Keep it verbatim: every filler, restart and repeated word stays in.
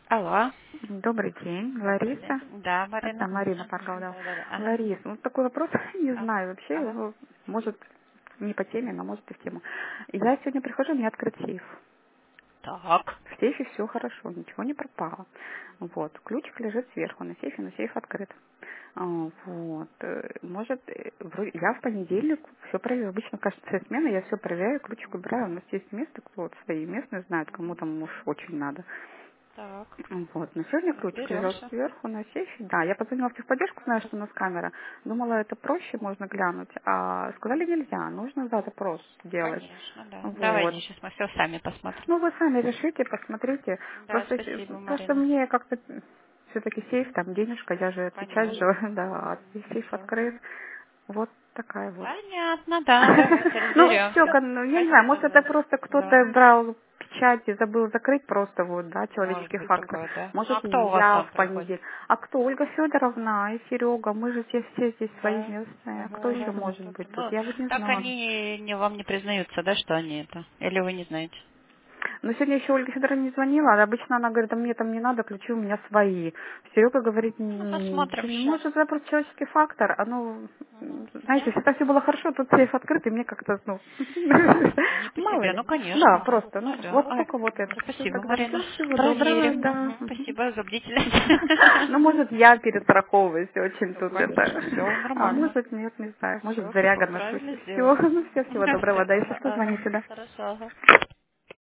Алло. Добрый день, Добрый день. Лариса. Да, Это Марина. Марина Мгм. Паргал. Да, да, да. Ага. Лариса, ну такой вопрос, не А, знаю вообще, Ага. ну, может не по теме, но может и в тему. Я сегодня прихожу, у меня открыт сейф. Так. В сейфе все хорошо, ничего не пропало. Вот, ключик лежит сверху на сейфе, но сейф открыт. А, Вот, э, может, э, вро- я в понедельник все проверю. Обычно каждая смена я все проверяю, ключик убираю. У нас есть место, кто вот свои местные знают, кому там уж очень надо. Так. Вот, но сегодня ключик лежал Разберемся. сверху на сейфе. Да, я позвонила в техподдержку, знаю, что у нас камера. Думала, это проще, можно глянуть. А сказали, нельзя, нужно, да, запрос делать. Конечно, да. Вот. Давайте сейчас мы все сами посмотрим. Ну, вы сами решите, посмотрите. Да, Просто, э, спасибо, просто Марина. мне как-то все-таки сейф, там денежка, я же отвечать Понятно. же, да, а сейф Хорошо. открыт. Вот такая вот. Понятно, да. Давайте Ну, все, разберемся. ну, я не знаю, Спасибо может, это за... просто Да. кто-то брал печать и забыл закрыть просто вот, да, Может человеческий быть фактор. такое, да. Ну Может, а кто у вас я там в приходит? понедельник. А кто? Ольга Федоровна и Серега, мы же все, все здесь свои Да. местные. Кто Угу. еще может быть тут? Ну, Я вот не так знаю. они не вам не признаются, да, что они это? Или вы не знаете? Но сегодня еще Ольга Федоровна не звонила, а обычно она говорит, а мне там не надо, ключи у меня свои. Серега говорит, Ну, «М, посмотрим ничего не сейчас. может, это просто человеческий фактор. Оно, Мгм. м, знаете, Понятно. всегда все было хорошо, тут сейф открыт, и мне как-то, ну, Не по мало себе, ли. ну Да, конечно. просто, Ну ну, да. вот Ай, только вот это. Все, спасибо, тогда Марина. все, всего доброго, Проверим. да. Мгм. Спасибо за бдительность. Ну, может, я перестраховываюсь очень Ну, тут конечно, это. все А нормально. может, нет, не знаю, может, Все, заряга все ношусь. правильно Все, сделали. ну, все, всего доброго, да, если Спасибо. что, Ага. звоните, да. Хорошо. Ага.